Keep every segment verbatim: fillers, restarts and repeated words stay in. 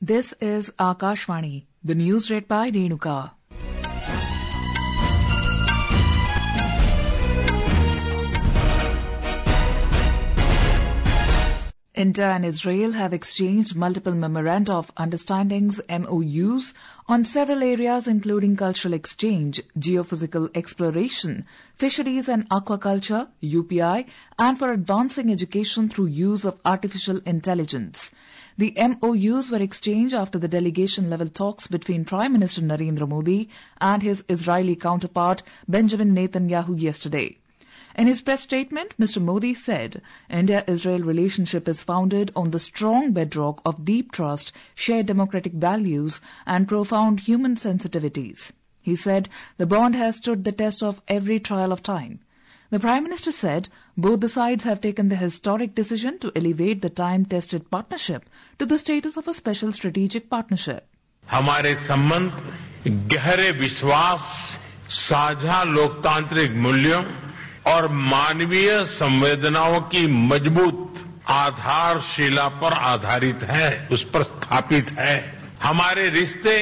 This is Akashvani, the news read by Renuka. India and Israel have exchanged multiple memoranda of understandings M O Us on several areas including cultural exchange, geophysical exploration, fisheries and aquaculture, U P I, and for advancing education through use of artificial intelligence. The M O Us were exchanged after the delegation-level talks between Prime Minister Narendra Modi and his Israeli counterpart Benjamin Netanyahu yesterday. In his press statement, Mister Modi said, India-Israel relationship is founded on the strong bedrock of deep trust, shared democratic values, and profound human sensitivities. He said, the bond has stood the test of every trial of time. The Prime Minister said, both the sides have taken the historic decision to elevate the time-tested partnership to the status of a special strategic partnership. हमारे संबंध गहरे विश्वास, साझा लोकतांत्रिक मूल्यों और मानवीय संवेदनाओं की मजबूत आधारशिला पर आधारित है, उस पर स्थापित है। हमारे रिश्ते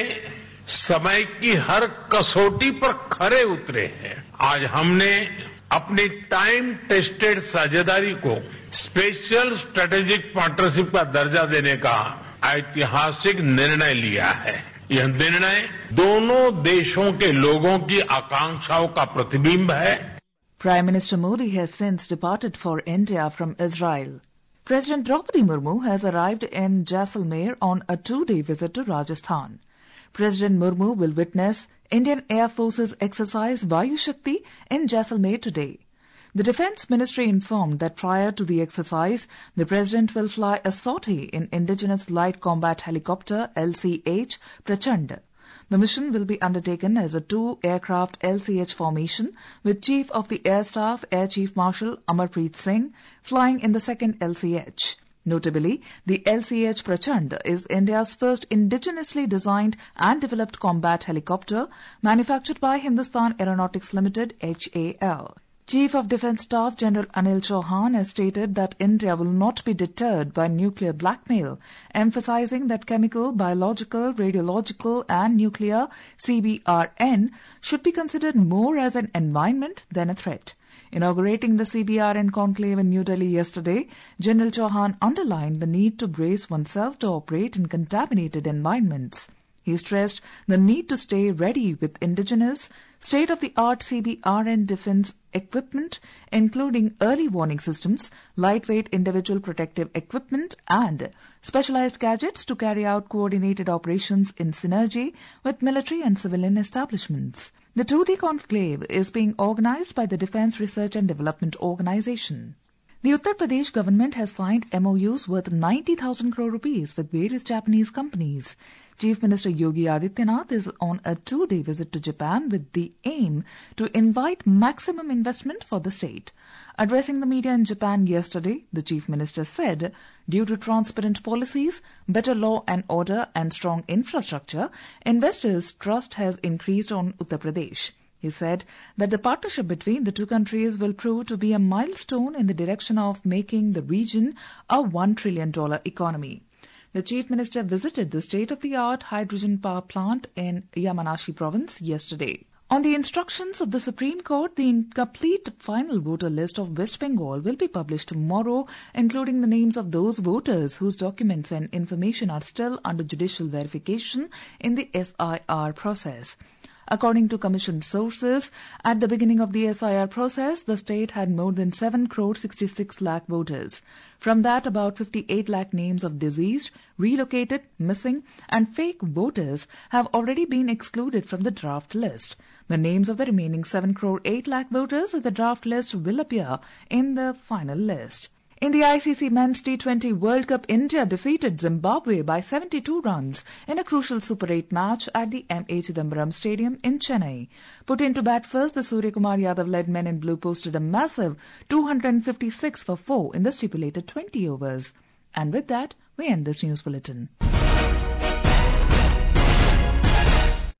समय की हर कसौटी पर खरे उतरे हैं। आज हमने अपनी टाइम टेस्टेड साझेदारी को स्पेशल स्ट्रेटेजिक पार्टनरशिप का दर्जा देने का ऐतिहासिक निर्णय लिया है। यह निर्णय दोनों देशों के लोगों की आकांक्षाओं का प्रतिबिंब है। Prime Minister Modi has since departed for India from Israel. President Draupadi Murmu has arrived in Jaisalmer on a two-day visit to Rajasthan. President Murmu will witness Indian Air Force's exercise Vayu Shakti in Jaisalmer today. The Defence Ministry informed that prior to the exercise, the President will fly a sortie in Indigenous Light Combat Helicopter L C H Prachand. The mission will be undertaken as a two-aircraft L C H formation with Chief of the Air Staff Air Chief Marshal Amarpreet Singh flying in the second L C H. Notably, the L C H Prachand is India's first indigenously designed and developed combat helicopter manufactured by Hindustan Aeronautics Limited H A L. Chief of Defence Staff General Anil Chauhan has stated that India will not be deterred by nuclear blackmail, emphasizing that chemical, biological, radiological and nuclear C B R N should be considered more as an environment than a threat. Inaugurating the C B R N conclave in New Delhi yesterday, General Chauhan underlined the need to brace oneself to operate in contaminated environments. He stressed the need to stay ready with indigenous, state-of-the-art C B R N defense equipment, including early warning systems, lightweight individual protective equipment, and specialized gadgets to carry out coordinated operations in synergy with military and civilian establishments. The two-day conclave is being organized by the Defense Research and Development Organization. The Uttar Pradesh government has signed M O Us worth ninety thousand crore rupees with various Japanese companies. Chief Minister Yogi Adityanath is on a two-day visit to Japan with the aim to invite maximum investment for the state. Addressing the media in Japan yesterday, the Chief Minister said, due to transparent policies, better law and order and strong infrastructure, investors' trust has increased on Uttar Pradesh. He said that the partnership between the two countries will prove to be a milestone in the direction of making the region a one trillion dollars economy. The Chief Minister visited the state-of-the-art hydrogen power plant in Yamanashi province yesterday. On the instructions of the Supreme Court, the incomplete final voter list of West Bengal will be published tomorrow, including the names of those voters whose documents and information are still under judicial verification in the S I R process. According to commissioned sources, at the beginning of the S I R process, the state had more than seven crore sixty-six lakh voters. From that, about fifty-eight lakh names of deceased, relocated, missing, and fake voters have already been excluded from the draft list. The names of the remaining seven crore eight lakh voters in the draft list will appear in the final list. In the I C C Men's T twenty World Cup, India defeated Zimbabwe by seventy-two runs in a crucial Super eight match at the M A Chidambaram Stadium in Chennai. Put into bat first, the Suryakumar Yadav-led men in blue posted a massive two hundred fifty-six for four in the stipulated twenty overs. And with that, we end this news bulletin.